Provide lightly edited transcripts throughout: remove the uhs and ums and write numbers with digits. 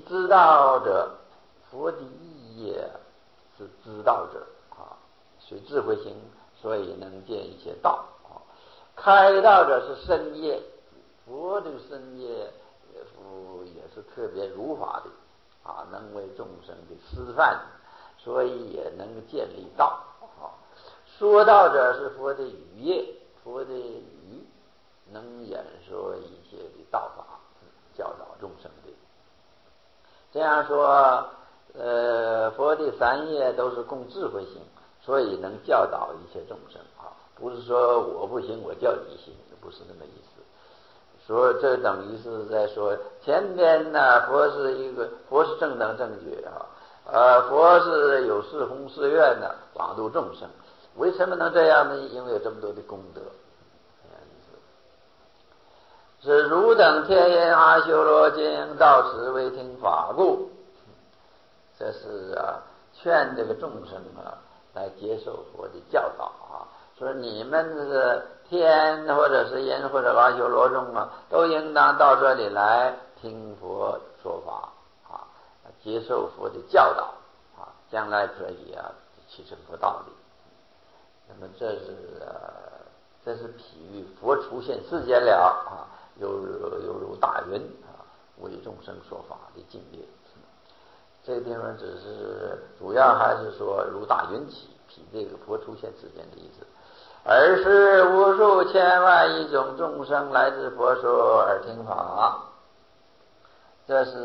知道者，佛的意业是知道者啊，随智慧行，所以能见一切道啊。开道者是身业，佛的身业也是特别如法的啊，能为众生的示范，所以也能建立道啊。说道者是佛的语业，佛的语能演说一些的道法，教导众生的。这样说，佛的三业都是供智慧行，所以能教导一切众生啊，不是说我不行，我叫你行，不是那么意思。说这等于是在说前面呢，佛是正等正觉啊，佛是有四弘誓愿的广度众生。为什么能这样呢？因为有这么多的功德。是汝等天人阿修罗经到此为听法故，这是劝这个众生来接受佛的教导啊。说你们是天或者是人或者阿修罗众都应当到这里来听佛说法啊，接受佛的教导啊，将来可以启程佛道理。那么这是譬喻佛出现世间了啊，犹如大云啊，为众生说法的境界。这个地方只是主要还是说如大云起，譬这个佛出现世间的意思。而是无数千万亿种众生来自佛说而听法，这是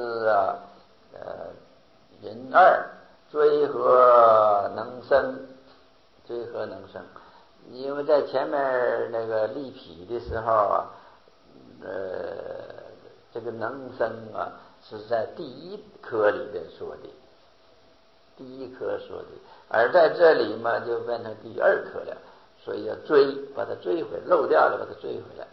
人二追和能生，追和能生。因为在前面那个立匹的时候这个能生是在第一科里边说的，第一科说的，而在这里嘛就变成第二科了，所以要追，把它追回来，漏掉了把它追回来。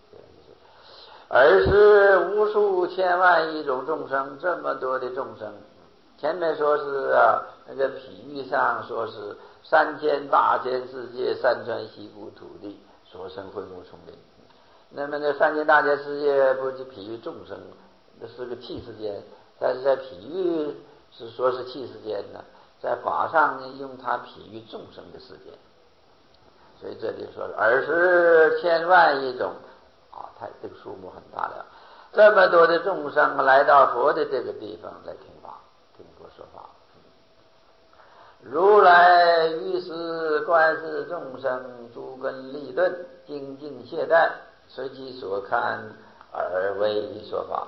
而是无数千万亿种众生，这么多的众生，前面说是那个譬喻上说是3000大千世界，山川溪谷土地所生灰木丛林。那么这3000大千世界不是譬喻众生，那是个气世间，但是在譬喻是说是气世间呢，在法上呢用它譬喻众生的世界。所以这里说而是千万亿种它这个数目很大了，这么多的众生来到佛的这个地方来听法，听佛说法。如来于是观视众生诸根利钝，精进懈怠，随其所看而为说法。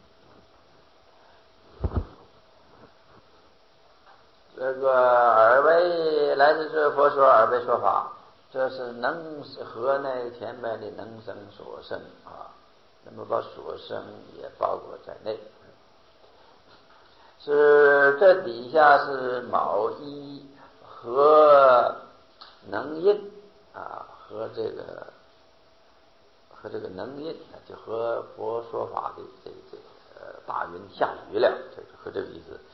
这个而为来自这佛说而为说法，这是能和那前面的能生所生那么把所生也包括在内。是这底下是卯一和能印和这个能印就和佛说法的这个大云下雨了，这和这个意思。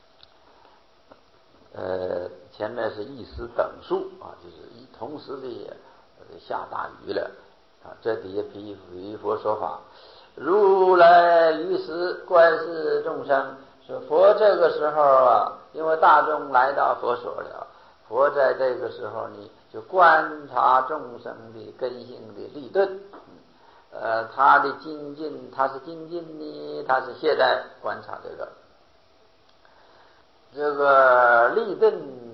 前面是一时等数就是同时的下大雨了这底下譬喻佛说法。如来于时观视众生，说佛这个时候因为大众来到佛所了，佛在这个时候呢就观察众生的根性的利钝，他的精进，他是精进呢，他是懈怠，观察这个利钝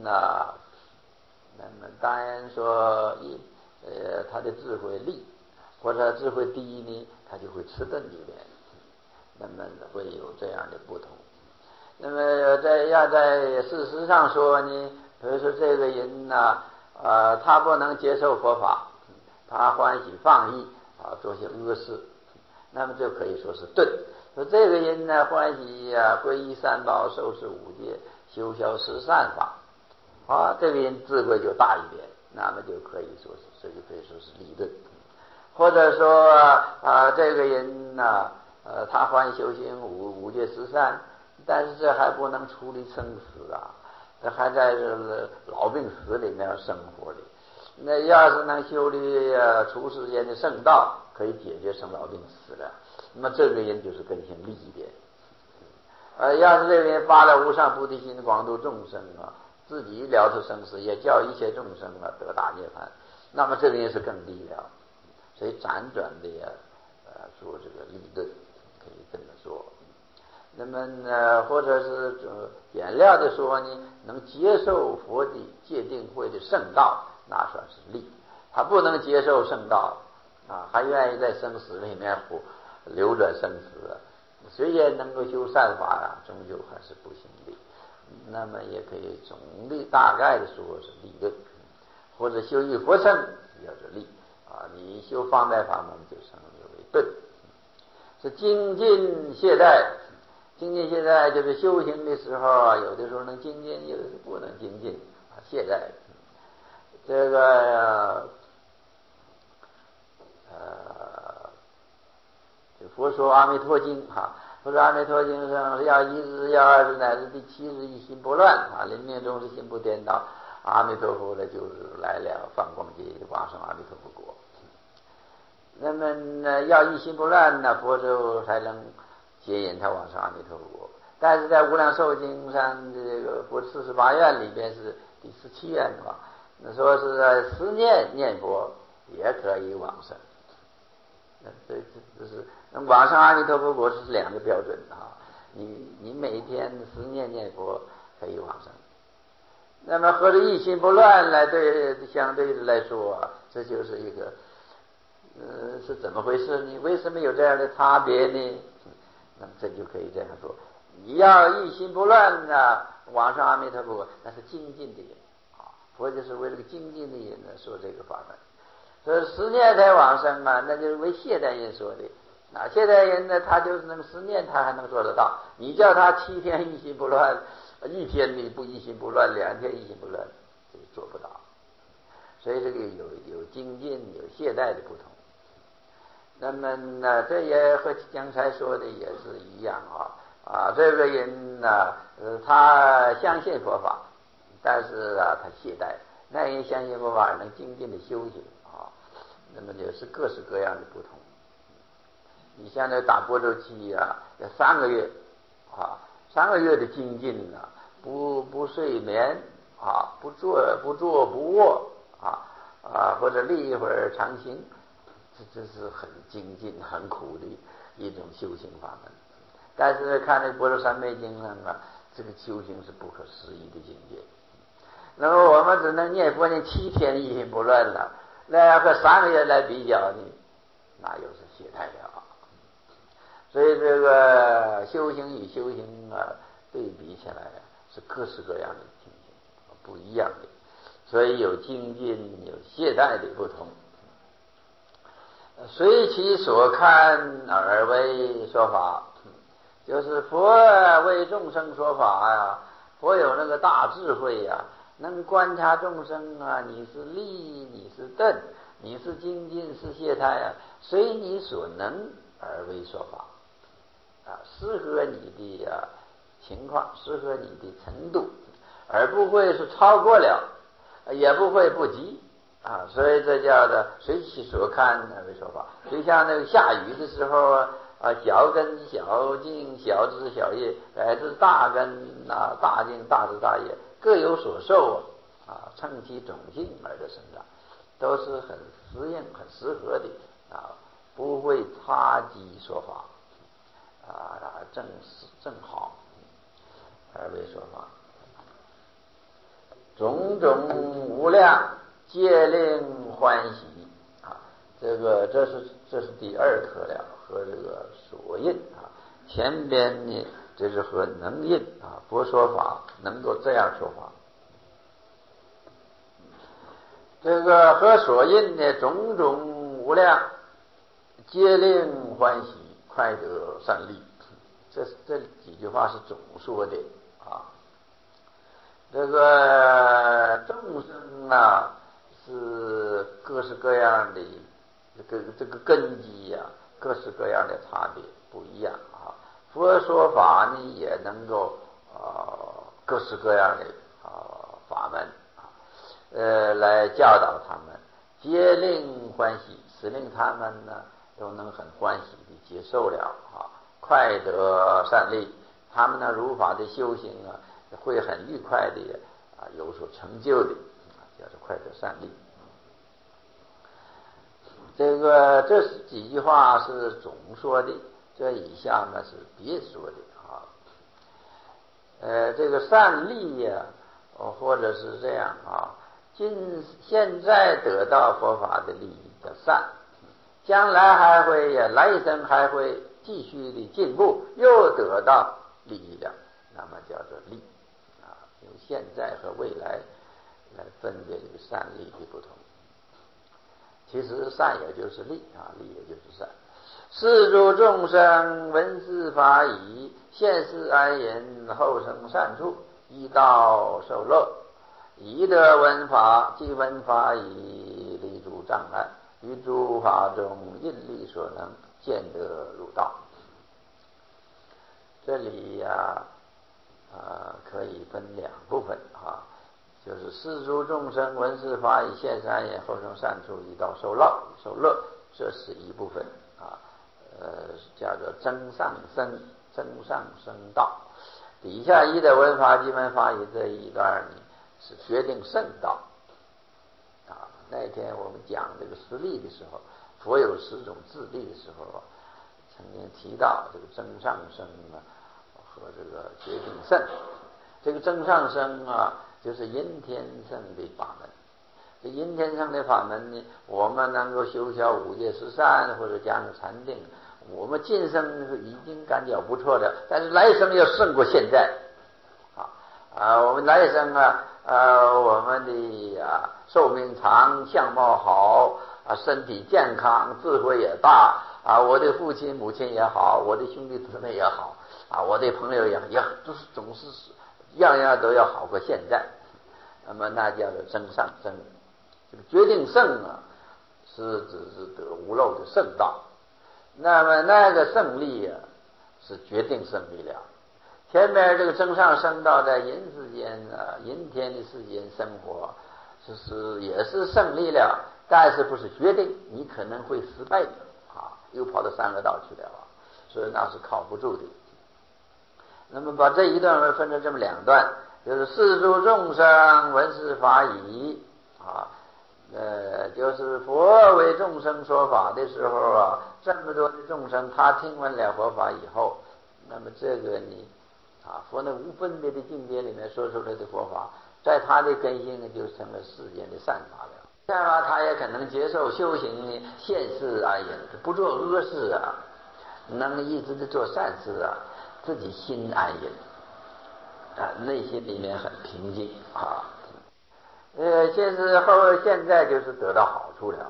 那么当然说他的智慧利，或者智慧低呢，他就会迟钝一点，那么会有这样的不同。那么在事实上说呢，比如说这个人他不能接受佛法，他欢喜放逸做些恶事，那么就可以说是钝。说这个人呢欢喜皈依三宝，受持五戒，修消十善法这个人智慧就大一点，那么就可以说是这就可以说是利钝。或者说这个人他欢喜修行五戒十善，但是这还不能处理生死这还在这老病死里面生活的。那要是能修理出世间的圣道，可以解决生老病死了，那么这个人就是根性利一点。 要是这个人发了无上菩提心，广度众生啊，自己了脱生死，也叫一切众生啊得大涅槃，那么这个人是更低了。所以辗转的说这个理论可以这么说。那么呢，或者是简料的说呢，能接受佛的戒定慧的圣道，那算是利。他不能接受圣道啊，还愿意在生死里面流转生死，虽然能够修善法啊，终究还是不行的。那么也可以总的大概的说是利论，或者修于佛乘也是利啊。你修方便法门就称为顿，是精进懈怠。精进懈怠就是修行的时候啊，有的时候能精进，有的时候不能精进啊，懈怠。这个佛说阿弥陀经哈，佛说阿弥陀经上要1日要2日乃至第7日一心不乱啊，临命终时心不颠倒，阿弥陀佛呢就是来了放光界往生阿弥陀佛国。那么呢要一心不乱呢，佛就才能接引他往生阿弥陀佛国。但是在无量寿经上这个佛48愿里边是第17愿吧，那说是思念念佛也可以往生。这是往生阿弥陀佛国是2个标准啊。你每天思念念佛可以往生。那么和这一心不乱来相对的来说啊，这就是一个是怎么回事呢？为什么有这样的差别呢？那么这就可以这样说，你要一心不乱的往生阿弥陀佛国，那是精进的人啊。佛就是为这个精进的人呢说这个法门。所以思念才往生啊，那就是为懈怠人说的啊。懈怠人呢，他就是能思念，他还能做得到。你叫他7天一心不乱，1天你不一心不乱，2天一心不乱，这个做不到。所以这个有精进有懈怠的不同。那么呢，这也和刚才说的也是一样啊。这个人呢，他相信佛法，但是啊，他懈怠。那人相信佛法，能精进的修行啊。那么也是各式各样的不同。你像这打波周期啊，要3个月啊，3个月的精进呢，不睡眠啊，不坐不卧或者立一会儿长行，这是很精进很苦的一种修行法门。但是看那《般若三昧经》上啊，这个修行是不可思议的境界。那么我们只能念佛念7天一心不乱了，那和3个月来比较呢，那又是懈怠了。所以这个修行与修行啊，对比起来是各式各样的情形，不一样的。所以有精进有懈怠的不同。随其所看而为说法，就是佛为众生说法呀。佛有那个大智慧呀，能观察众生啊，你是利你是钝，你是精进是懈怠啊，随你所能而为说法啊，适合你的情况，适合你的程度，而不会是超过了，也不会不及啊。所以这叫的随其所看而为说法。就像那个下雨的时候小根小茎小枝小叶，乃至大根大茎大枝大叶，各有所受乘其种性而得生长，都是很适应很适合的不会差激说法正好而为说法。种种无量皆令欢喜这是第2课了，和这个所印前边呢这是和能印佛说法能够这样说法。这个和所印的种种无量皆令欢喜快得善利，这几句话是总说的这个众生是各式各样的这个根基各式各样的差别不一样佛说法呢也能够各式各样的法门来教导他们，皆令欢喜，使令他们呢都能很欢喜地接受了快得善利， 他们呢如法的修行啊，会很愉快的有所成就的叫做快得善利。这是几句话是总说的，这以下呢是别说的这个善利呀，或者是这样现在得到佛法的利益叫善，将来来生还会继续的进步，又得到利益了，那么叫做利用现在和未来来分别这个善利的不同。其实善也就是利利也就是善。世诸众生闻是法已，现世安隐，后生善处，依道受乐。宜得闻法，即闻法已，离诸障碍，于诸法中应力所能，见得入道。这里可以分两部分就是世诸众生闻是法已，现世安隐，后生善处，依道受乐，这是一部分叫做增上升道。底下依的闻法即闻法已这一段呢，是决定圣道那天我们讲这个实力的时候，佛有10种自力的时候曾经提到这个增上升和这个决定圣。这个增上升就是阴天圣的法门。这阴天圣的法门呢，我们能够修小5戒13善或者加上禅定，我们今生已经感觉不错的，但是来生要胜过现在我们来生我们的寿命长，相貌好身体健康，智慧也大我的父亲母亲也好，我的兄弟姊妹也好我的朋友也都是总是样样都要好过现在。那么那叫做增上升。这个决定胜是指是得无漏的圣道。那么那个胜利是决定胜利了。前面这个增上升道在阴世间阴天的世间生活，也是胜利了，但是不是决定，你可能会失败的又跑到三恶道去了所以那是靠不住的。那么把这一段分成这么两段，就是世诸众生闻是法已就是佛为众生说法的时候这么多的众生他听闻了佛法以后，那么这个你佛那无分别的境界里面说出来的佛法，在他的根性就成了世间的善法了。善法他也可能接受修行现世安隐，不做恶事能一直的做善事自己心安隐内心里面很平静现在就是得到好处了。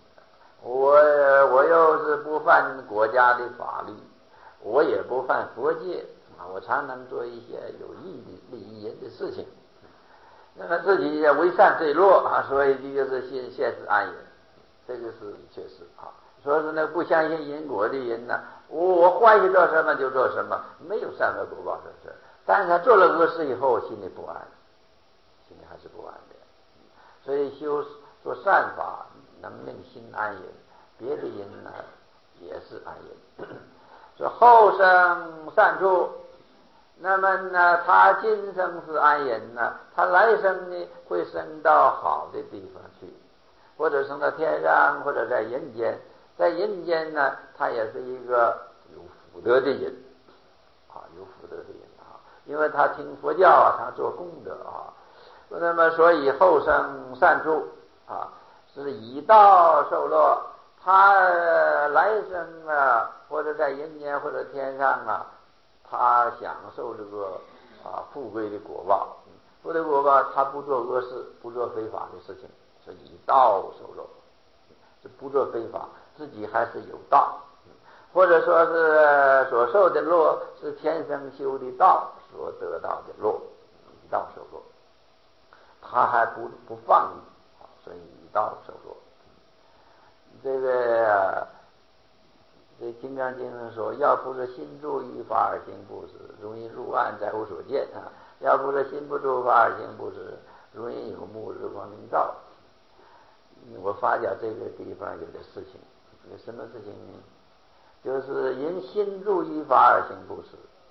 我又是不犯国家的法律，我也不犯佛戒我常能做一些有益的利益人的事情。那么自己为善最弱所以这就是现世安隐，这个是确实说是那不相信因果的人我欢喜做什么就做什么，没有善恶果报的事。但是他做了恶事以后，心里不安，心里还是不安的。所以做善法能令心安隐，别的人也是安隐。说后生善处，那么他今生是安隐他来生呢会升到好的地方去，或者升到天上，或者在人间。在人间他也是一个有福德的人有福德的人因为他听佛教他做功德那么所以后生善处是以道受乐。他来生或者在人间或者天上他享受这个富贵的果报。富贵的果报他不做恶事，不做非法的事情，是以道受乐，是不做非法，自己还是有道，或者说是所受的乐是天生修的道所得到的乐，以道受乐，他还不放逸所以以道受乐。这个金刚经上说，要不是心住于法而行布施，如因入暗在无所见要不是心不住法而行布施，如因有目日光明照。我发觉这个地方有点事情，有什么事情呢？就是因心住于法而行布施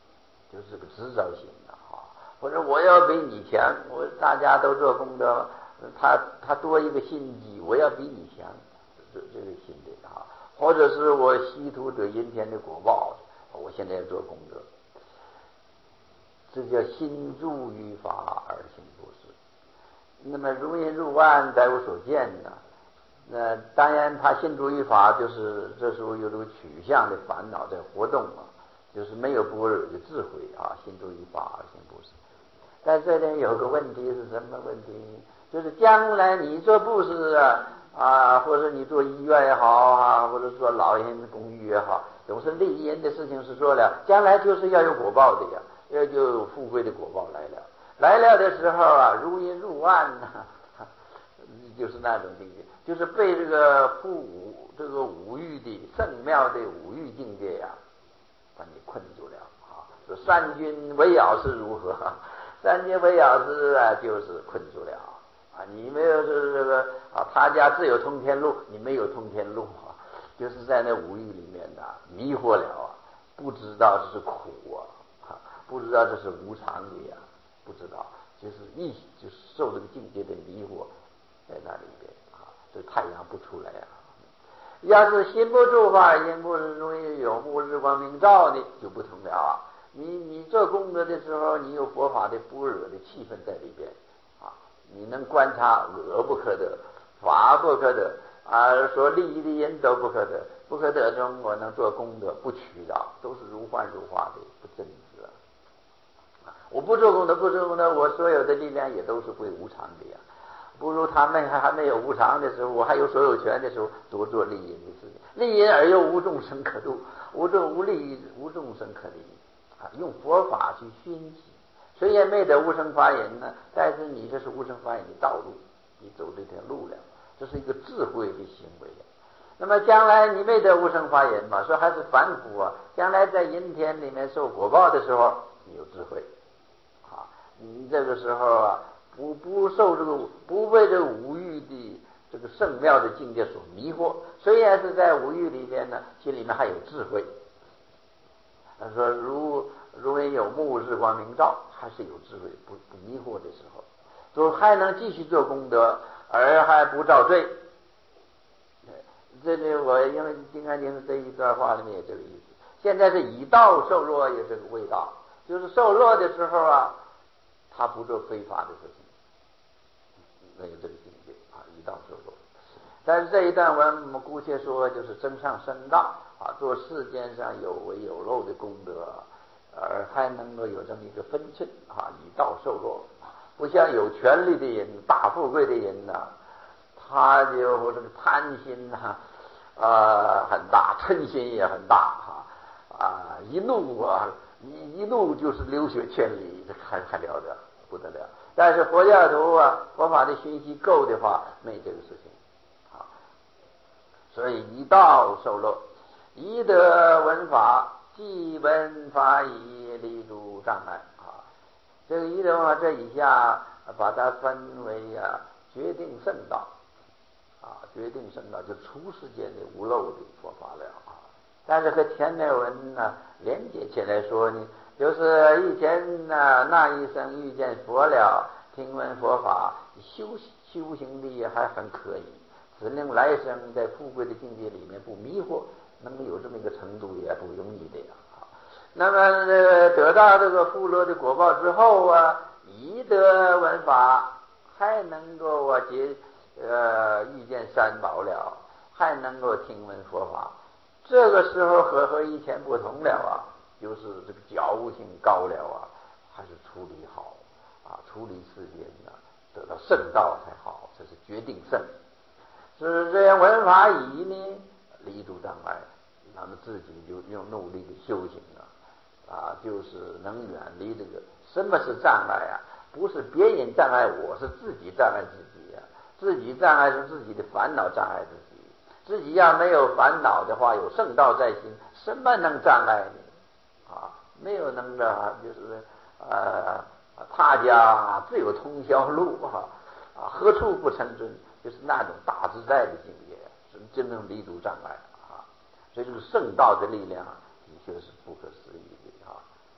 就是个执着心的啊，或者我要比你强，大家都做功德，他多一个心机，我要比你强，这个心理啊，或者是我稀图得阴天的果报，我现在要做功德，这叫心住于法而行不施。那么如因入暗，在无所见呢？那当然，他心住于法，就是这时候有这个取向的烦恼在活动啊，就是没有般若的智慧啊，心住于法而行不施。但这里有个问题是什么问题？就是将来你做布施或者你做医院也好啊，或者做老人公寓也好，总是利益人的事情是做了，将来就是要有果报的呀，要就有富贵的果报来了。来了的时候啊，如因入暗就是那种境界，就是被这个这个五欲的圣妙的五欲境界呀，把你困住了啊！说三军围绕是如何？三军围绕是就是困住了啊！你没有这个他家自有通天路，你没有通天路啊！就是在那五欲里面迷惑了啊，不知道这是苦啊，不知道这是无常的呀，不知道就是受这个境界的迷惑。在那里边这太阳不出来要是心不住法，因不是容易有目日光明照的，就不同了你做功德的时候，你有佛法的般若的气氛在里边你能观察恶不可得，法不可得说利益的人都不可得，不可得中我能做功德，不取的，都是如幻如化的，不真实我不做功德，我所有的力量也都是会无常的呀。不如他们还没有无常的时候，我还有所有权的时候，多做利益的事情。利益而又无众生可度，无利益无众生可利用佛法去熏习。虽然没得无生法忍呢，但是你这是无生法忍的道路，你走这条路了，这是一个智慧的行为那么将来你没得无生法忍嘛，说还是凡夫将来在阴天里面受果报的时候，你有智慧你这个时候不受这个不被这个五欲的这个圣妙的境界所迷惑，虽然是在五欲里面呢，心里面还有智慧。他说如因有目日光明照，还是有智慧，不迷惑的时候，就还能继续做功德，而还不造罪。这里我因为金刚经这一段话里面有这个意思。现在是以道受弱，有这个味道，就是受弱的时候他不做非法的事情，没有这个境界以道受弱。但是这一段我们姑且说就是增上升道做世间上有为有漏的功德，而还能够有这么一个分寸以道受弱。不像有权力的人、大富贵的人他就这个贪心很大，嗔心也很大一怒就是流血千里，这还了得不得了。但是佛教徒佛法的熏习够的话，没这个事情所以以道受乐，以德闻法，即闻法以立诸障碍这个以德闻法这以下把它分为决定圣道决定圣道就出世间的无漏的佛法了但是和前面文连接起来说呢，就是以前那一生遇见佛了，听闻佛法，修行的还很可以，只能来生在富贵的境界里面不迷惑，能有这么一个程度也不容易的那么得到这个富乐的果报之后以德闻法，还能够遇见三宝了，还能够听闻佛法，这个时候和以前不同了就是这个觉悟性高了还是处理好处理世间得到圣道才好，这是决定圣。是这样闻法以呢离诸障碍，那么自己就用努力的修行就是能远离这个什么是障碍不是别人障碍我，是自己障碍自己自己障碍是自己的烦恼障碍自己要没有烦恼的话，有圣道在心，什么能障碍你没有能的就是他家自有通霄路何处不成尊，就是那种大自在的境界，是真正离诸障碍所以这个圣道的力量的确是不可思议的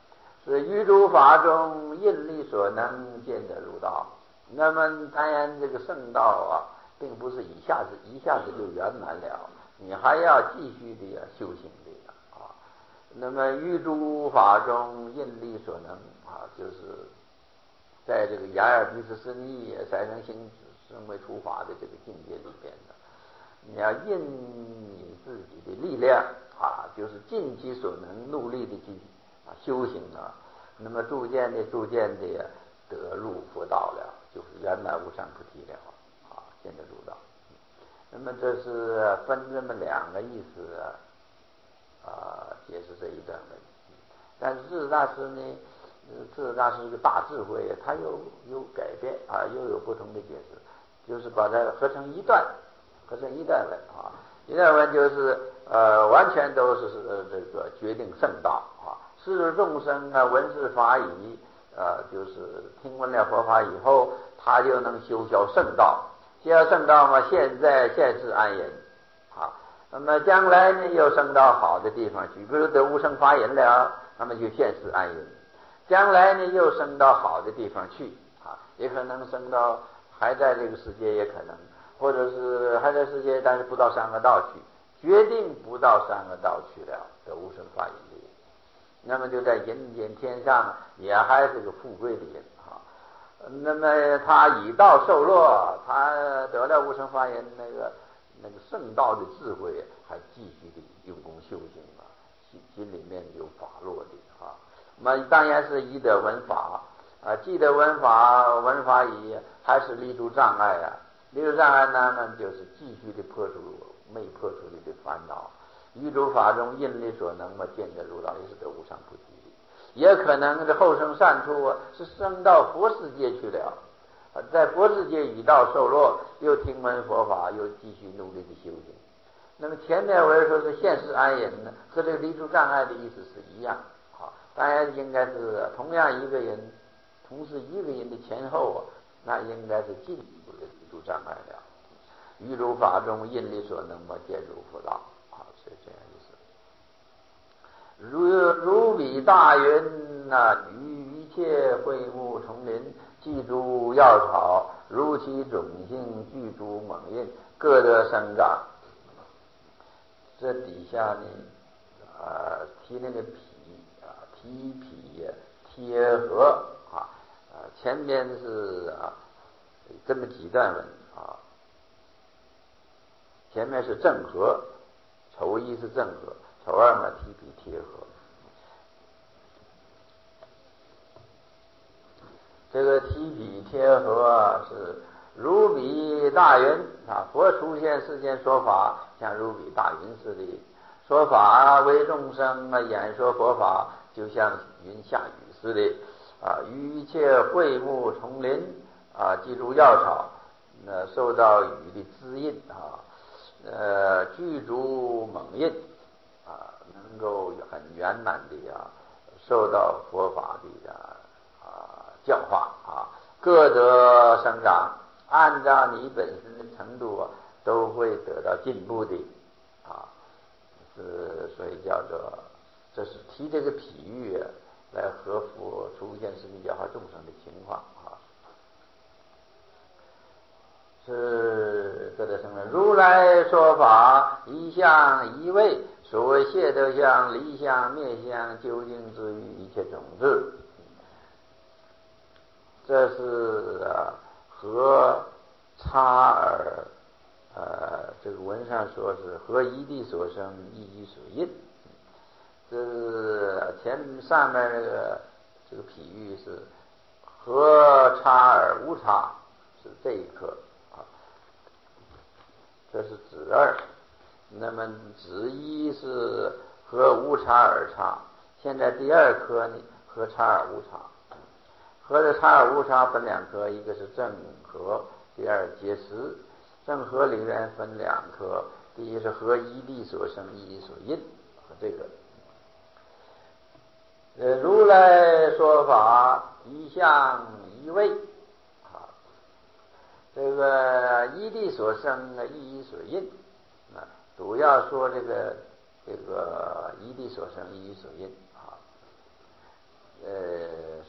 是于诸法中应力所能见得入道。那么当然这个圣道啊，并不是一下子就圆满了，你还要继续的修行的啊。那么于诸法中应力所能啊，就是在这个雅尔毗斯斯尼才能行成为除法的这个境界里边的，你要应你自己的力量啊，就是尽其所能努力的去修行啊，那么逐渐的得入佛道了，就是圆满无上菩提了啊，见得入道。那么这是分这么两个意思解释这一段问题。但是智者大师呢，智者大师一个大智慧，他有改变啊，又有不同的解释，就是把它合成一段文啊。一段文就是完全都是这个决定圣道啊，世众生闻是法已就是听闻了佛法以后，他就能修销圣道。修圣道嘛，现世安隐啊，那么将来呢又升到好的地方去，比如得无生法忍了，那么就现世安隐。将来呢又升到好的地方去啊，也可能升到还在这个世界，也可能或者是还在世界，但是不到三恶道去，决定不到三恶道去了得无生法忍的，那么就在人间天上也还是个富贵的人啊。那么他以道受乐，他得了无生法忍那个圣道的智慧，还继续的用功修行啊，心里面有法落的啊。那么当然是以得闻法啊，既得闻法以还是立住障碍啊。立住障碍呢，那就是继续的破除没破除的烦恼。于诸法中应力所能嘛，见得入道，也是得无上菩提。也可能这后生善处是升到佛世界去了，在佛世界以道受乐，又听闻佛法，又继续努力的修行。那么前面我说是现世安隐呢，和这个离诸障碍的意思是一样。好，当然应该是同样一个人，同时一个人的前后那应该是进一步的离诸障碍了。于诸法中应力所能嘛，见入佛道。好，是这样意思。如彼大云于一切会木丛林，记诸药草，如其种性，具诸猛印，各得生长。这底下呢提那个皮提皮贴合前面是这么几段文啊，前面是正合，丑一是正合，丑二嘛提皮贴合。这个提皮贴合是如彼大云佛出现世间说法，像如彼大云似的说法，为众生演说佛法，就像云下雨似的于一切会木丛林记住药草，受到雨的滋印具足猛印能够很圆满的受到佛法的教化各得生长，按照你本身的程度都会得到进步的所以叫做这是提这个比喻来合乎出现世间教化众生的情况是各得生长。如来说法一相一味，所谓谢德相、离相、灭相，究竟之于一切种子。这是和差耳这个文上说是和一地所生，一一所应。这是上面这个比喻是和差耳无差，是这一颗这是子二。那么子一是和无差耳差，现在第二颗呢和差耳无差。和的差耳无差分两科，一个是正和，第二结实。正和里面分两科，第一是和一地所生，一所应和这个如来说法一相一味这个一地所生，一所应主要说这个一地所生，一所应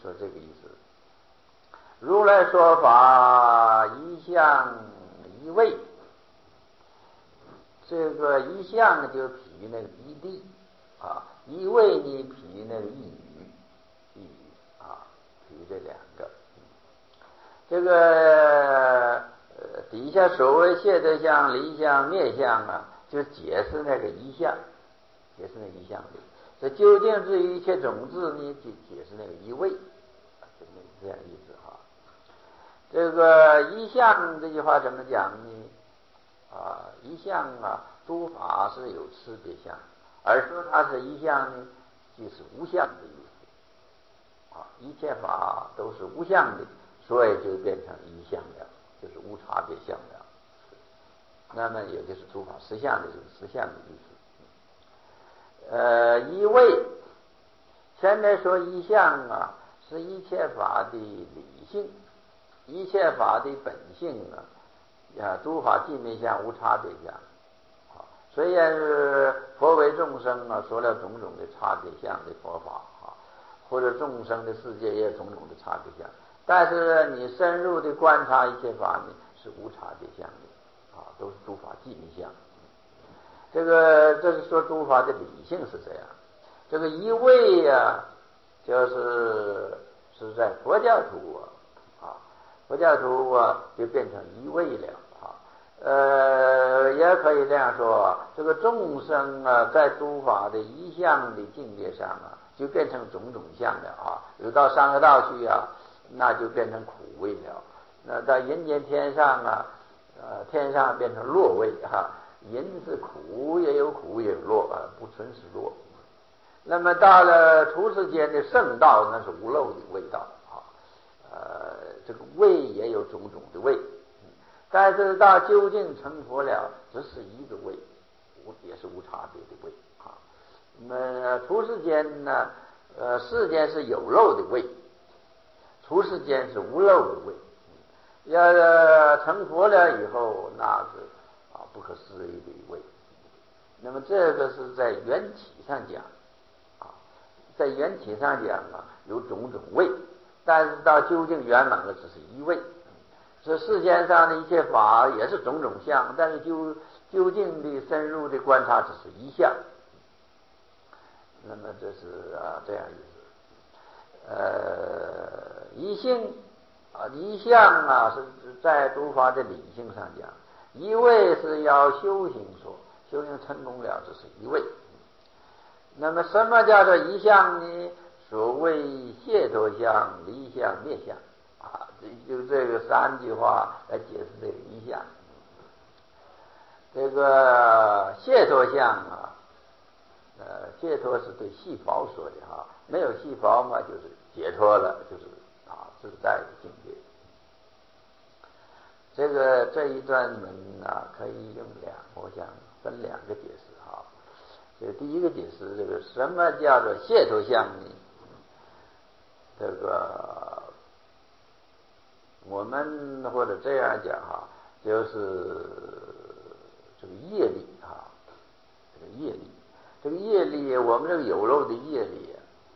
说这个意思。如来说法一相一味，这个一相就比喻那个一地啊，一味呢比喻那个一语，一语啊，比喻这两个。这个底下所谓谢德相、离相、灭相啊，就解释那个一相，解释那个一相的。这究竟至于一切种子呢，就解释那个一味，这样意思哈。这个一相这句话怎么讲呢？一相啊，诸法是有差别相，而说它是一相呢，就是无相的意思。一切法都是无相的，所以就变成一相了，就是无差别相了。那么也就是诸法实相的，就是实相的意思。一味，前面说一相啊，是一切法的理性，一切法的本性啊，诸法寂灭相、无差别相。虽然是佛为众生啊，说了种种的差别相的佛法或者众生的世界也有种种的差别相，但是你深入的观察一切法呢，是无差别相的都是诸法寂灭相。这是说诸法的理性是这样。这个一味就是在佛教徒佛教徒就变成一味了也可以这样说，这个众生在诸法的一相的境界上就变成种种相了有到三恶道去那就变成苦味了。那到人间天上天上变成乐味人是苦也有苦也有乐不纯是乐。那么到了出世间的圣道，那是无漏的味道这个味也有种种的味。但是到究竟成佛了，只是一个味，也是无差别的味那么出世间呢，世间是有漏的味，出世间是无漏的味。要成佛了以后，那是不可思议的味。那么这个是在缘起上讲在缘起上讲有种种味，但是到究竟圆满了，只是一味。这世间上的一切法也是种种相，但是究竟的深入的观察只是一相。那么这是这样意思。一性一相是在诸法的理性上讲，一味是要修行说，修行成功了，这是一味。那么什么叫做一相呢？所谓解脱相、离相、灭相就这个三句话来解释这个一相。这个解脱相解脱是对细胞说的没有细胞嘛，就是解脱了，就是自在的境界。这一段文可以用我想分两个解释这个第一个解释，这个什么叫做解脱相呢？这个我们或者这样讲就是这个业力这个业力，这个业力，我们这个有漏的业力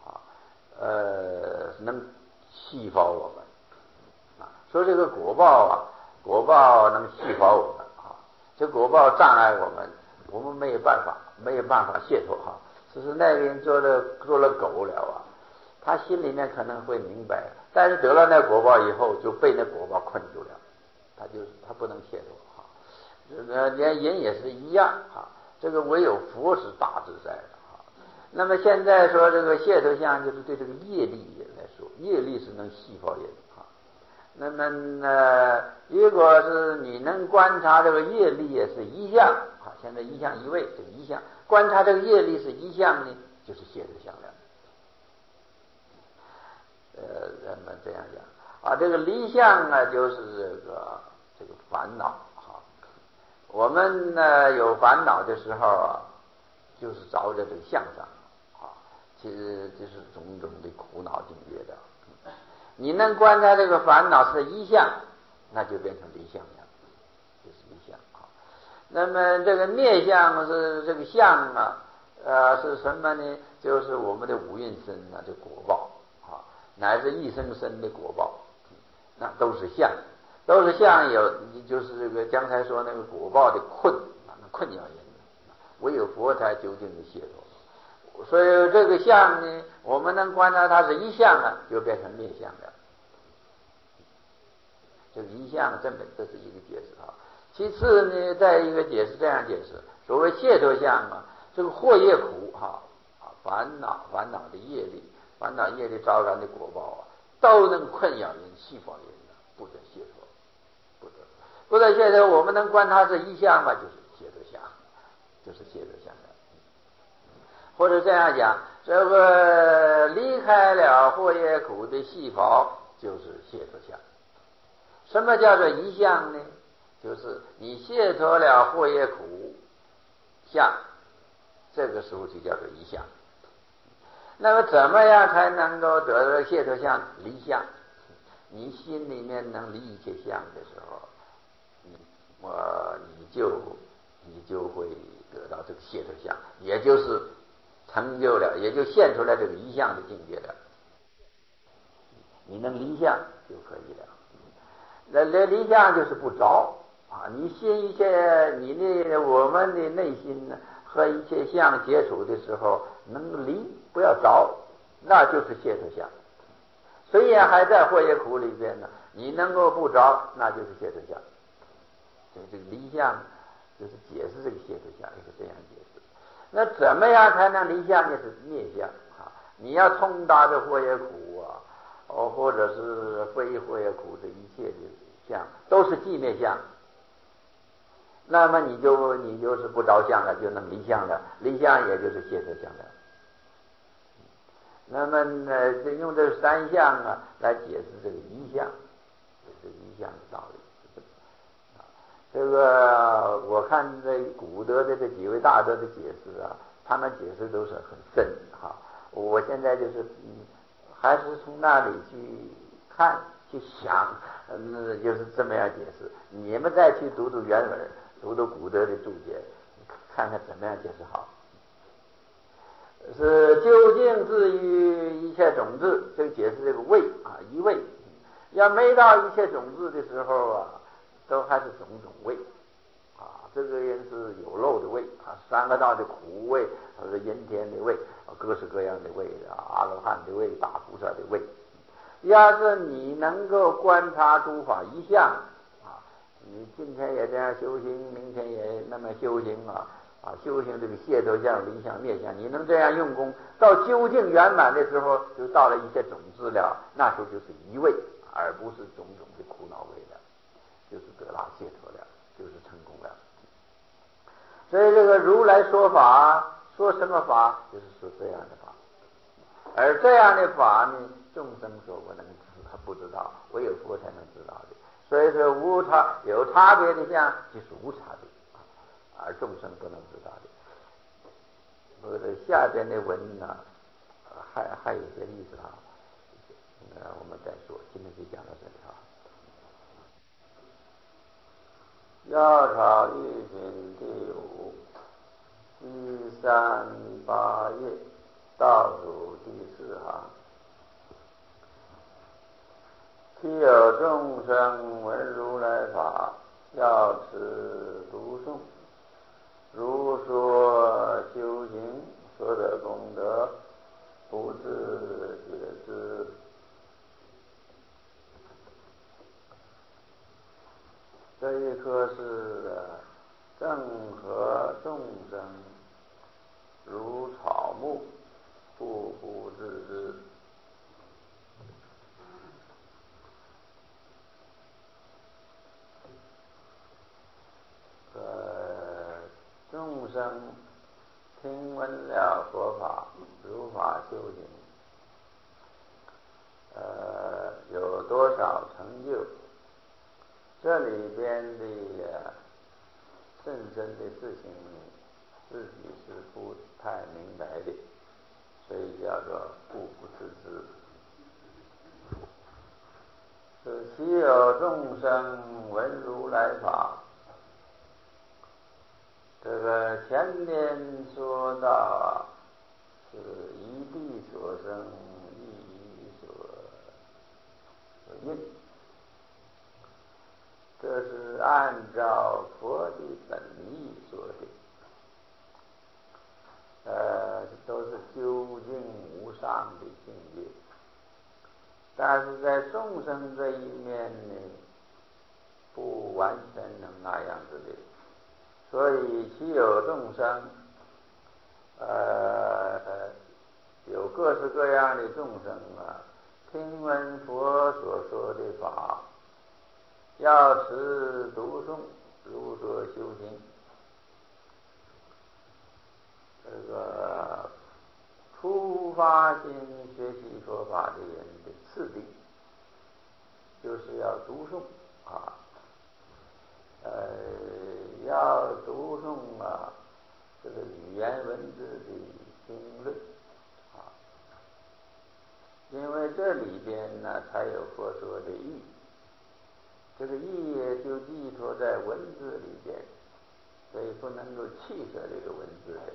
能细胞我们说这个果报能细胞我们这果报障碍我们没有办法解脱只是那个人做了狗了他心里面可能会明白，但是得了那果报以后就被那果报困住了，他不能解脱连人也是一样这个唯有佛是大自在的那么现在说这个解脱相，就是对这个业力来说，业力是能细胞业力那么如果是你能观察这个业力也是一相现在一相一味，这个一相观察这个业力是一相呢，就是解脱相了。人们这样讲这个离相就是这个烦恼我们有烦恼的时候就是着在这个相上其实这是种种的苦恼境界的。你能观察这个烦恼是一相，那就变成离相了，就是一相那么这个灭相是这个相是什么呢？就是我们的五蕴身这果报乃至一生生的果报，那都是相，都是相有，就是这个刚才说那个果报的困啊，那困要人，唯有佛才究竟的解脱。所以这个相呢，我们能观察它是一相啊，就变成灭相了。这个一相正本，这是一个解释啊。其次呢，再一个解释这样解释，所谓解脱相啊，这个祸业苦烦恼的业力，烦恼业力招燃的果报啊，都能困扰人、系缚人的，不得解脱，不得解脱。我们能观它是一相嘛，就是解脱相，就是解脱相的。或者这样讲，这个离开了祸业苦的细胞，就是解脱相。什么叫做一相呢？就是你解脱了祸业苦相，这个时候就叫做一相。那么怎么样才能够得到解脱相离相？你心里面能离一切相的时候，你就会得到这个解脱相，也就是成就了，也就现出来这个一相的境界了。你能离相就可以了。那离相就是不着啊！你心一切，我们的内心呢，和一切相接触的时候，能离不要着，那就是解脱相。虽然还在祸业苦里边呢，你能够不着，那就是解脱相。所以这个离相就是解释这个解脱相，也是这样解释。那怎么样才能离相呢？是灭相啊！你要通达这祸业苦啊，或者是非祸业苦的一切的相，都是寂灭相。那么你就是不着相了，就能离相了，离相也就是解脱相了。那么用这三相啊来解释这个一相，这是一相的道理。这个我看这古德的这几位大德的解释啊，他们解释都是很深哈。我现在就是还是从那里去看去想，就是这么样解释。你们再去读读原文，读读古德的注解，看看怎么样解释好。是究竟至于一切种子，这个解释这个位啊，一位。要没到一切种子的时候啊，都还是种种味啊。这个人是有漏的味啊，三个道的苦味，或者阴天的味，各式各样的味啊，阿罗汉的味，大菩萨的味。要是你能够观察诸法一相啊，你今天也这样修行，明天也那么修行啊，修行这个解脱相、离相、灭相，你能这样用功，到究竟圆满的时候，就到了一些种子了，那时候就是一味，而不是种种的苦恼味了，就是得到解脱了，就是成功了。所以这个如来说法，说什么法，就是说这样的法，而这样的法呢，众生所不能知，他不知道，唯有佛才能知道的。所以说有差别的相，就是无差别，而众生不能知道的。下边的文呢，还有些意思啊，我们再说，今天就讲到这里啊。药草玉品第五，第38页倒数第4行。其有众生闻如来法，要持读诵，如说修行所得功德，不自觉知。这一颗是正合众生如草木，步步自知。众生听闻了佛法，如法修行，有多少成就？这里边的甚深的事情，自己是不太明白的，所以叫做步步自知。其有众生闻如来法，这个前面说到是一地所生，一所按照佛的本意说的，都是究竟无上的境界。但是在众生这一面呢，不完全能那样子的，所以其有众生，有各式各样的众生啊，听闻佛所说的法，要持读诵，如说修行。这个初发心学习佛法的人的次第，就是要读诵啊，要读诵啊，这个语言文字的经论啊，因为这里边呢才有佛说的义，这个义就寄托在文字里边，所以不能够弃舍这个文字的。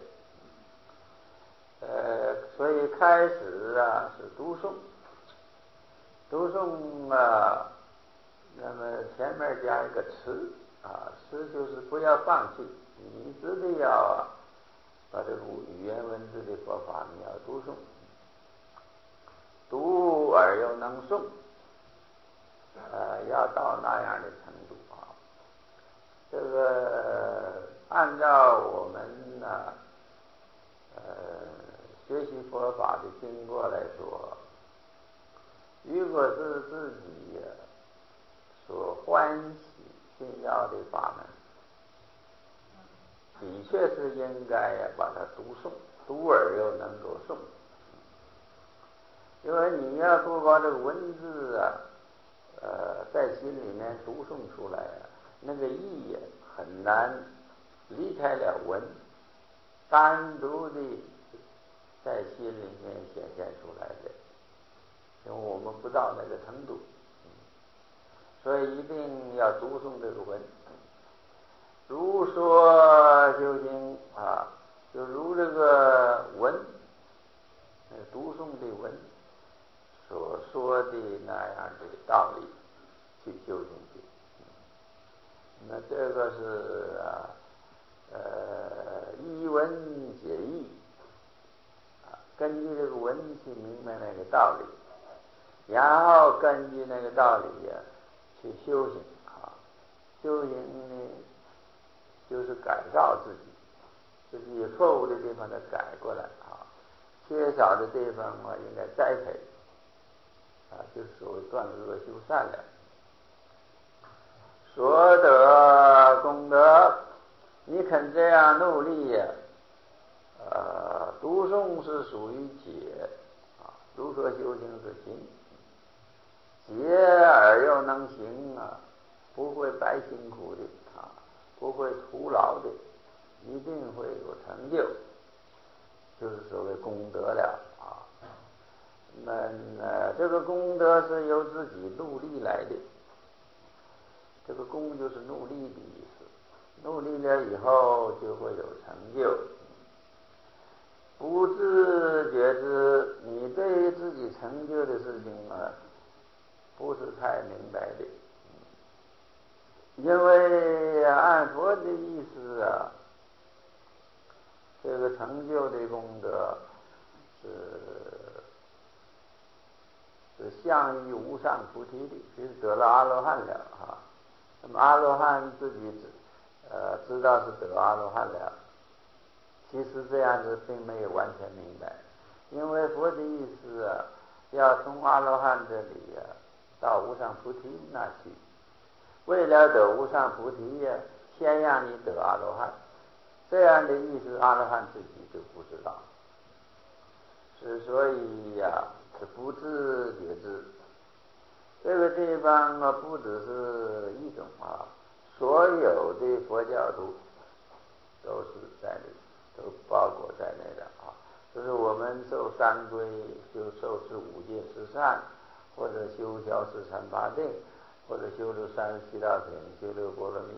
所以开始啊是读诵，读诵啊，那么前面加一个持啊，持就是不要放弃，你一直的要把这个语言文字的佛法你要读诵，读而又能诵，要到那样的程度啊。这个按照我们呢，学习佛法的经过来说，如果是自己所欢喜信要的法门，的确是应该把它读诵，读而又能够诵。因为你要不把这个文字啊，在心里面读诵出来啊，那个意很难离开了文，单独的在心里面显现出来的，因为我们不到那个程度，所以一定要读诵这个文。如说修行啊，就如这个文，读诵的文所说的那样的道理去修行去。那这个是依文解义啊，根据这个文去明白那个道理，然后根据那个道理去修行啊。修行呢，就是改造自己，就是有错误的地方呢改过来啊，缺少的地方应该栽培啊，就是所谓断恶修善了。所得功德，你肯这样努力读诵是属于解啊，如说修行是行，解而又能行啊，不会白辛苦的啊，不会徒劳的，一定会有成就，就是所谓功德了啊。那这个功德是由自己努力来的，这个功就是努力的意思，努力了以后就会有成就。不自觉知，你对于自己成就的事情不是太明白的，因为按佛的意思啊，这个成就的功德是向于无上菩提的，就是得了阿罗汉了啊。那么阿罗汉自己知道是得阿罗汉了，其实这样子并没有完全明白，因为佛的意思要从阿罗汉这里到无上菩提那去，为了得无上菩提先让你得阿罗汉，这样的意思阿罗汉自己就不知道，所以是不自觉知。这个地方不只是一种所有的佛教徒都是在内，都包括在内的就是我们受三皈，就受持五戒十善，或者修小四禅八定，或者修这37道品，修这个波罗蜜，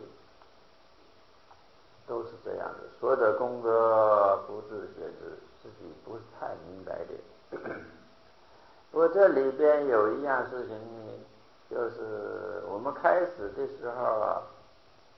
都是这样的。所得功德不自觉知，自己不是太明白的。不过这里边有一样事情呢，就是我们开始的时候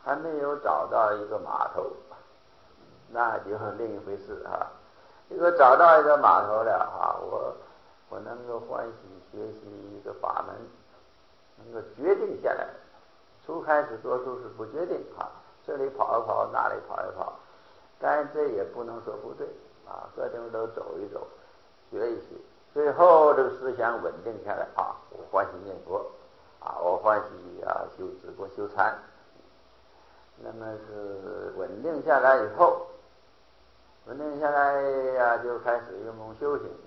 还没有找到一个码头，那就另一回事啊。如果找到一个码头了啊，我能够欢喜学习一个法门，能够决定下来。初开始多数是不决定啊，这里跑一跑，那里跑一跑，当然这也不能说不对啊，各地方都走一走，学一学，最后这个思想稳定下来啊，我欢喜念佛啊，我欢喜修止观修禅。那么是稳定下来以后，稳定下来呀，就开始用功修行。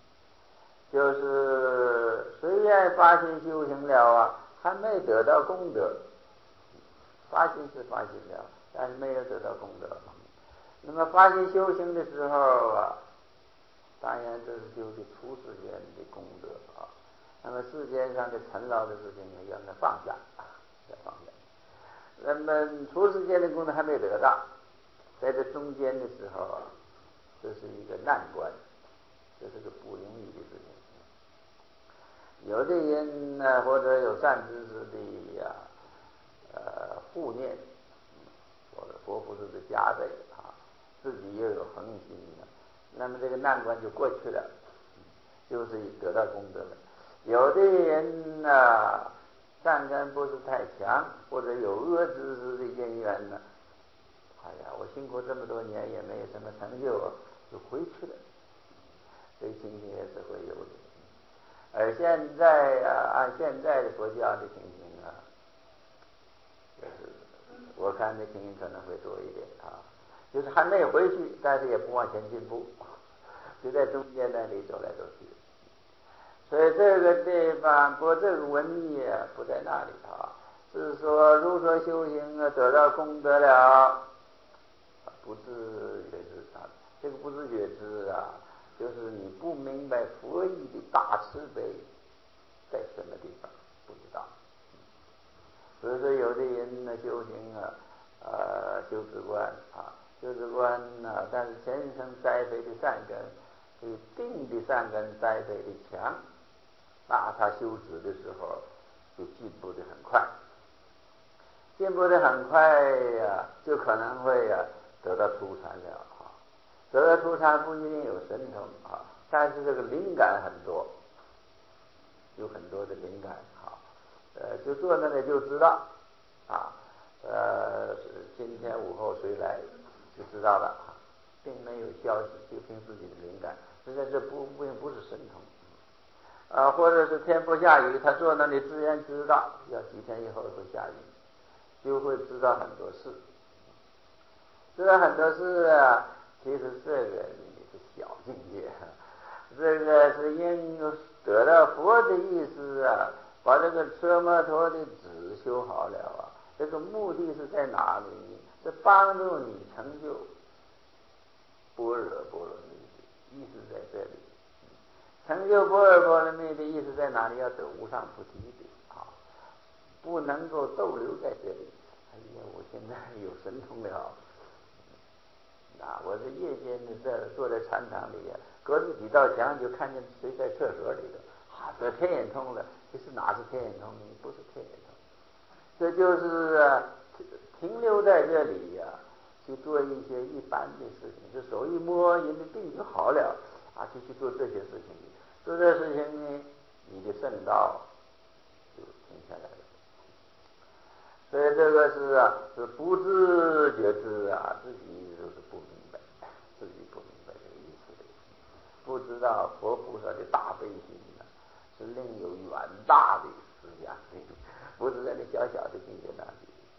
就是虽然发心修行了啊，还没得到功德。发心是发心了，但是没有得到功德。那么发心修行的时候啊，当然这是就是出世间的功德啊。那么世间上的尘劳的事情呢，要给放下，要放下。那么出世间的功德还没得到，在这中间的时候啊，这是一个难关，这是个不容易的事情。有的人呢，或者有善知识的护念，或者佛菩萨的加倍啊，自己又有恒心的，那么这个难关就过去了，就是得到功德了。有的人呢，善根不是太强，或者有恶知识的因缘呢，哎呀，我辛苦这么多年也没有什么成就啊，就回去了。这情形也是会有的。而现在按现在的佛教的情形啊，就是我看这情形可能会多一点啊，就是还没有回去，但是也不往前进步，就在中间那里走来走去。所以这个地方，不过这个文艺不在那里啊，是说如何修行啊，得到功德了，不自觉知啊。这个不自觉知啊，就是你不明白佛意的大慈悲在什么地方，不知道。所以说有的人呢修行修止观啊，修止观呢，但是前生栽培的善根，比定的善根栽培的强，那他修止的时候就进步的很快，进步的很快呀，就可能会得到初禅了啊。得到初禅不一定有神通啊，但是这个灵感很多，有很多的灵感啊。就坐那里就知道啊，今天午后谁来就知道了，并没有消息，就凭自己的灵感，实在这并不是神通或者是天不下雨，他坐那里自然知道要几天以后会下雨，就会知道很多事。知道很多事啊，其实这个是小境界，这个是因得到佛的意思啊，把这个车摩托的止修好了啊，这个目的是在哪里？是帮助你成就般若波罗蜜的意思在这里。成就般若波罗蜜的意思在哪里？要得无上菩提的啊，不能够逗留在这里。哎呀，我现在有神通了我这夜间的坐在禅堂里隔着几道墙就看见谁在厕所里头得天眼通了。其实哪是天眼通？不是天眼通，这就是停留在这里去做一些一般的事情，就手一摸人的病就好了就去做这些事情。做这事情呢，你的圣道就停下来了。所以这个是不自觉知自己就是不明白，自己不明白这个意思。不知道佛菩萨的大悲心是另有远大的思想的，不是在那小小的境界那里。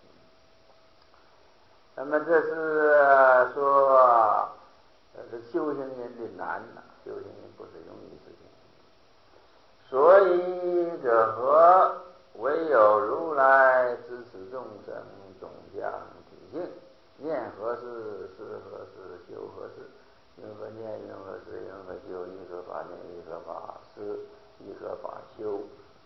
那么这是说这修行人的难修行人不是容易事情。所以者何？唯有如来支持众生总将体性，念何事事何事，修何事，云何念云何事，云何修，一何法念一何法事，一何法修。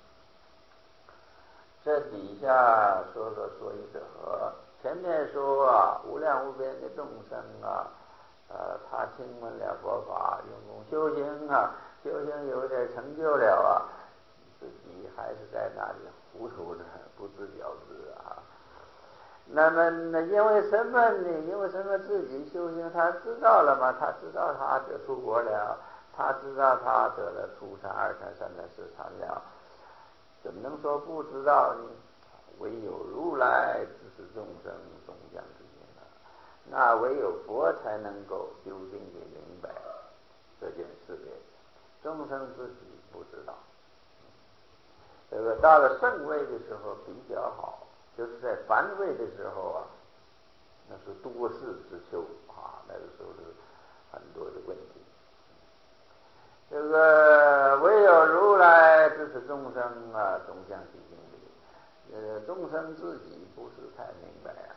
这底下说一者何？前面说无量无边的众生他听闻了佛法，用功修行修行有点成就了自己还是在那里糊涂的，不知了知那么因为什么呢？因为什么自己修行？他知道了嘛？他知道他得出国了，他知道他得了初禅、二禅、三禅、四禅了，怎么能说不知道呢？唯有如来指使众生终将之境了，那唯有佛才能够究竟的明白这件事的，众生自己不知道。这个到了圣位的时候比较好，就是在凡位的时候啊，那是多事之秋啊，那个时候是很多的问题。这个唯有如来指使众生啊，终将其境的。众生自己不是太明白啊，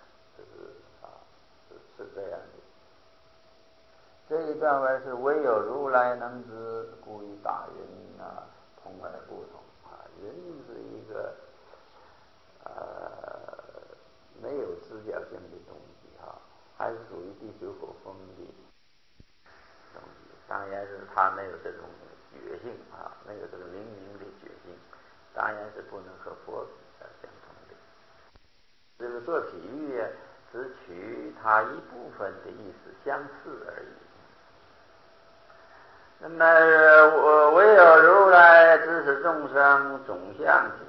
是这样的。这一段文是唯有如来能知，故与大云啊同而不同啊。云是一个没有直角性的东西啊，还是属于地水火风的东西。当然是它没有这种觉性啊，没有这个明的觉性，当然是不能和佛相同的。这个做比喻只取它一部分的意思相似而已。那么唯有如来指使众生总相其